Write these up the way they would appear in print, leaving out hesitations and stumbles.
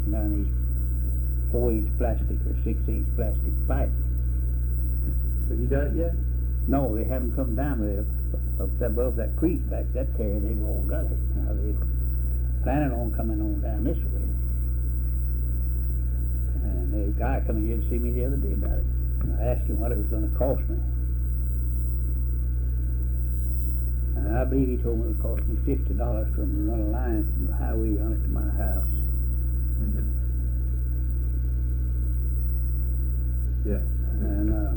working down these 4-inch plastic or 6-inch plastic pipe. Have you done it yet? No, they haven't come down with it. Up above that creek back that area, they've all got it. Now they're planning on coming on down this way. And the guy come in here to see me the other day about it. And I asked him what it was going to cost me. And I believe he told me it would cost me $50 for him to run a line from the highway on it to my house. Mm-hmm. Yeah. And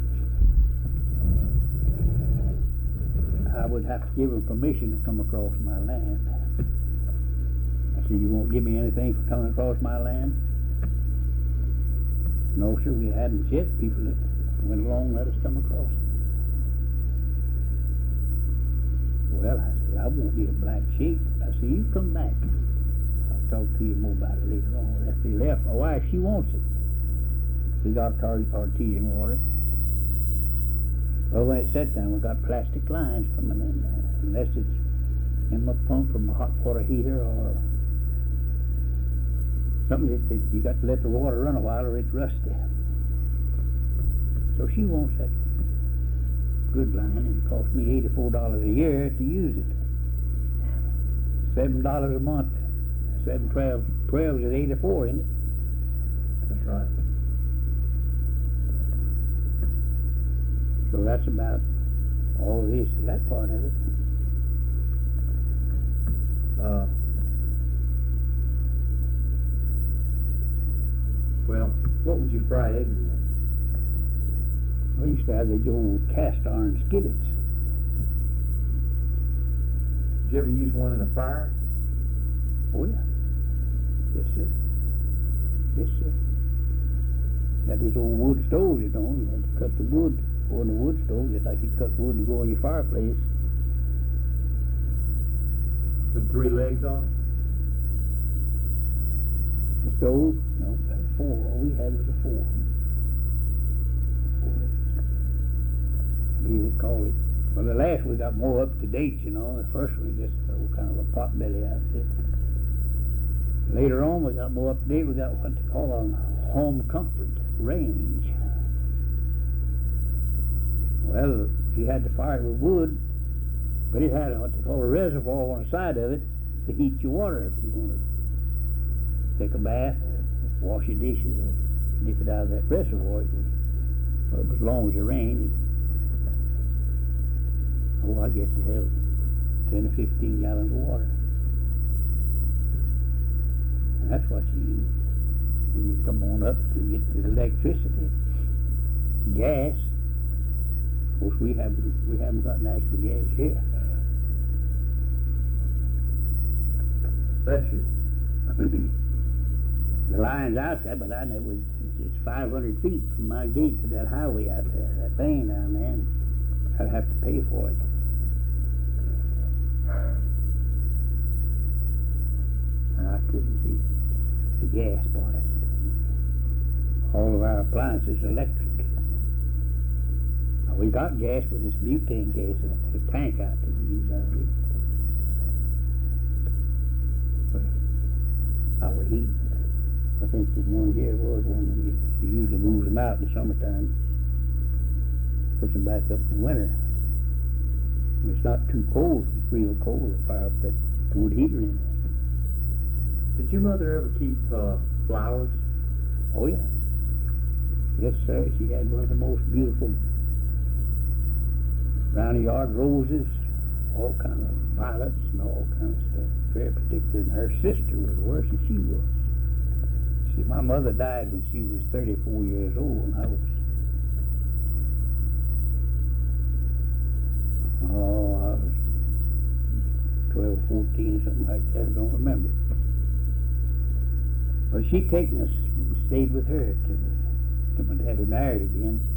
I would have to give him permission to come across my land. I said, you won't give me anything for coming across my land? No, sir, we hadn't yet. People that went along let us come across it. Well, I said, I won't be a black sheep. I said, you come back. I'll talk to you more about it later on. After he left, my wife, she wants it. We got artesian water. Well, when it's set down, we got plastic lines coming in there. Unless it's in my pump from a hot water heater or something that you got to let the water run a while or it's rusty. So she wants that good line, and it cost me $84 a year to use it. $7 a month. 7, 12 is 84, isn't it? That's right. So that's about all there is to that part of it. Well, what would you fry eggs in? We used to have these old cast iron skillets. Did you ever use one in a fire? Oh yeah. Yes, sir. Yes, sir. Had these old wood stoves, you know. You had to cut the wood on the wood stove, just like you cut wood to go in your fireplace. With 3 legs on it? The stove? No, that was 4. All we had was a 4. I believe we call it. Well, the last we got more up to date, you know. The first one was just kind of a potbelly outfit. Later on, we got more up to date. We got what they call a home comfort range. Well, you had to fire it with wood, but it had what they call a reservoir on the side of it to heat your water if you wanted to take a bath or wash your dishes and dip it out of that reservoir. It was as long as it rained. I guess it held 10 or 15 gallons of water. And that's what you use. And you come on up to get the electricity, gas. Of course, we haven't got natural gas here. That's it. The line's out there, but I never. It's 500 feet from my gate to that highway out there, that thing down there. And I'd have to pay for it. I couldn't see the gas part of it. All of our appliances are electric. Now, we got gas with this butane gas, the tank out there we use out of it. For our heat. I think the one here was one that she usually moves them out in the summertime, puts them back up in the winter. When it's not too cold, if it's real cold, to fire up that wood heater in there. Did your mother ever keep flowers? Oh yeah. Yes, sir. She had one of the most beautiful round yard roses, all kind of violets and all kind of stuff. Very particular. And her sister was worse than she was. See, my mother died when she was 34 years old, and I was 12, 14, something like that. I don't remember. But she taken us, stayed with her till my daddy married again.